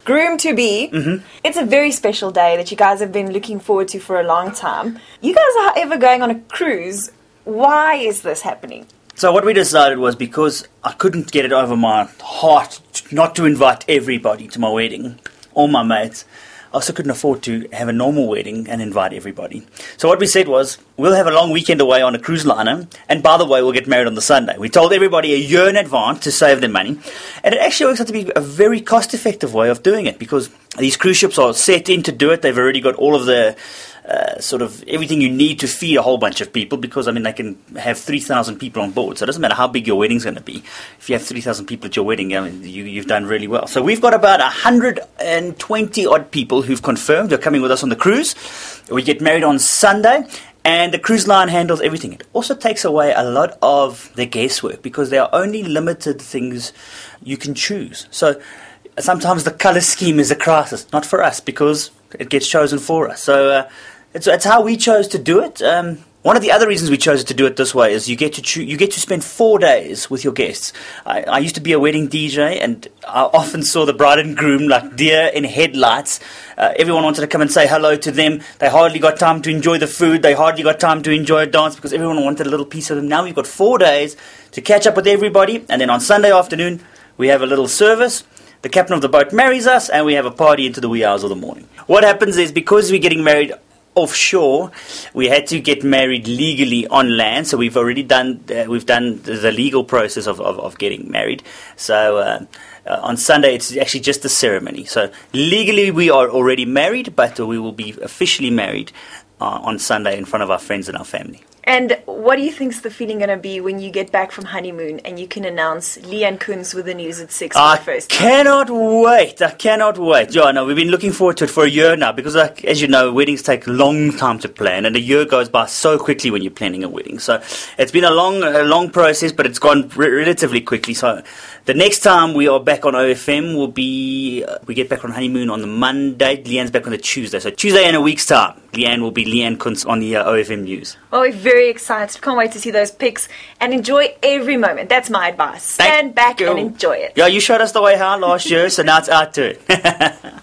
groom-to-be. It's a very special day that you guys have been looking forward to for a long time. You guys are, however, going on a cruise. Why is this happening? So what we decided was, because I couldn't get it over my heart not to invite everybody to my wedding, all my mates, I also couldn't afford to have a normal wedding and invite everybody. So what we said was, we'll have a long weekend away on a cruise liner, and by the way, we'll get married on the Sunday. We told everybody a year in advance to save their money, and it actually works out to be a very cost-effective way of doing it, because these cruise ships are set in to do it. They've already got all of the sort of everything you need to feed a whole bunch of people, because, I mean, they can have 3,000 people on board, so it doesn't matter how big your wedding's going to be. If you have 3,000 people at your wedding, I mean, you've done really well. So we've got about 120-odd people who've confirmed they're coming with us on the cruise. We get married on Sunday, and the cruise line handles everything. It also takes away a lot of the guesswork, because there are only limited things you can choose. So sometimes the colour scheme is a crisis, not for us, because it gets chosen for us. So it's how we chose to do it. One of the other reasons we chose to do it this way is you get to spend 4 days with your guests. I used to be a wedding DJ, and I often saw the bride and groom like deer in headlights. Everyone wanted to come and say hello to them. They hardly got time to enjoy the food. They hardly got time to enjoy a dance, because everyone wanted a little piece of them. Now we've got 4 days to catch up with everybody, and then on Sunday afternoon we have a little service. The captain of the boat marries us, and we have a party into the wee hours of the morning. What happens is, because we're getting married offshore, we had to get married legally on land. So we've already done the legal process of getting married. So on Sunday it's actually just the ceremony. So legally we are already married, but we will be officially married on Sunday in front of our friends and our family. And what do you think's the feeling going to be when you get back from honeymoon and you can announce Leanne Koens with the news at 6 for the first time? I cannot wait. Yeah, no, we've been looking forward to it for a year now, because, as you know, weddings take a long time to plan, and a year goes by so quickly when you're planning a wedding. So it's been a long process, but it's gone relatively quickly. So the next time we are back on OFM will be, we get back on honeymoon on the Monday. Leanne's back on the Tuesday. So Tuesday in a week's time, Leanne will be Leanne Koens on the OFM News. Oh, we're very excited. Can't wait to see those pics and enjoy every moment. That's my advice. Stand back and enjoy it. Yeah, you showed us the way how last year, so now it's our turn.